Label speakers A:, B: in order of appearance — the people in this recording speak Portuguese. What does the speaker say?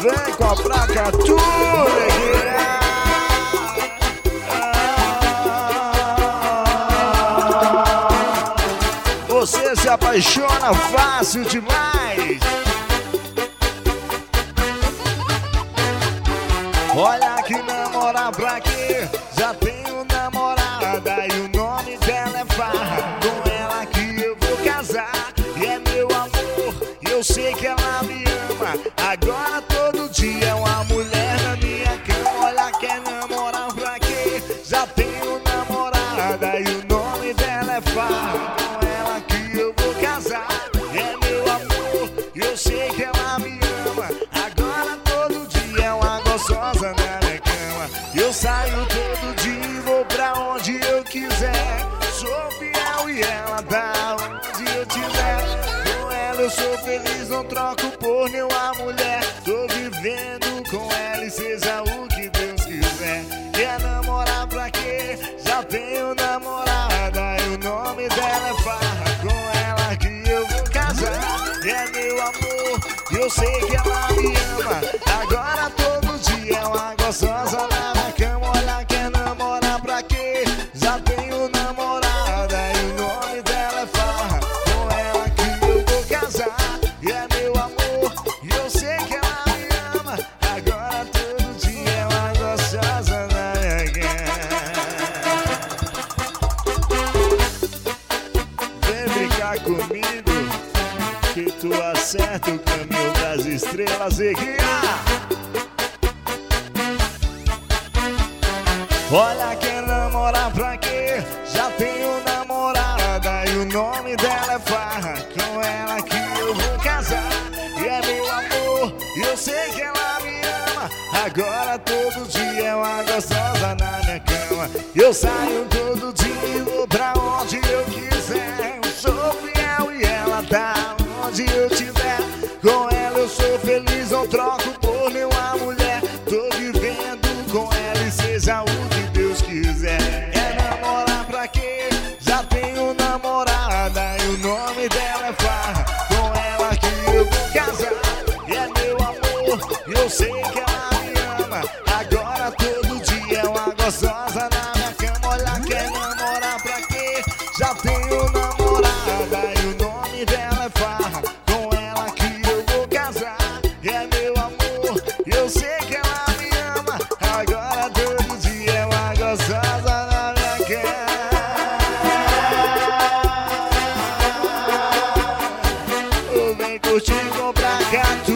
A: Vem com a placa tudo. Você se apaixona fácil demais. Olha que namorar pra quê? Já tenho namorada e o nome dela é Farra. Com ela que eu vou casar e é meu amor, e eu sei que ela me ama. Agora todo dia é uma mulher na minha cama. Olha que é namorar pra quê? Já tenho namorada e o nome dela é Farra. Com ela que eu vou casar e é meu amor, e eu sei que ela me ama. Agora todo dia é uma gostosa na minha cama. Eu saio todo dia e vou pra onde eu quiser. Sou fiel e ela tá onde eu tiver. Com ela eu sou feliz, não troco por nenhuma mulher. Tô vivendo com ela e seja o que Deus quiser. Quer namorar pra quê? Já tenho namorada e o nome dela é Farra. Com ela que eu vou casar e é meu amor, e eu sei que ela me ama. Agora todo dia é uma gostosa na minha cama. Olha, quer namorar pra quê? Já tenho namorada e o nome dela é Farra. Com ela que eu vou casar e é meu amor, e eu sei que ela me ama. Agora todo dia é uma gostosa na minha cama. Vem brincar comigo que tu acerta o caminho das estrelas e guia. Olha, quer namorar pra quê? Já tenho namorada e o nome dela é Farra. Com ela que eu vou casar e é meu amor, e eu sei que ela me ama. Agora todo dia é uma gostosa na minha cama. Eu saio todo dia e vou pra onde eu quiser. Eu sou fiel e ela tá onde eu tiver. Com ela eu sou feliz, não troco por nenhuma mulher. Tô vivendo com ela e seja o que Deus quiser. É namorar pra quê? Já tenho namorada e o nome dela é Farra. Com ela que eu vou casar e é meu amor, e eu sei que ela me ama. Agora todo dia é uma gostosa na minha cama. Olha, quer namorar pra quê? Já tenho namorada e o nome dela é Farra. Com ela que eu vou casar e é meu amor, e eu sei que ela me ama. Agora todo dia é uma gostosa na minha cama. Vem curtir com placa.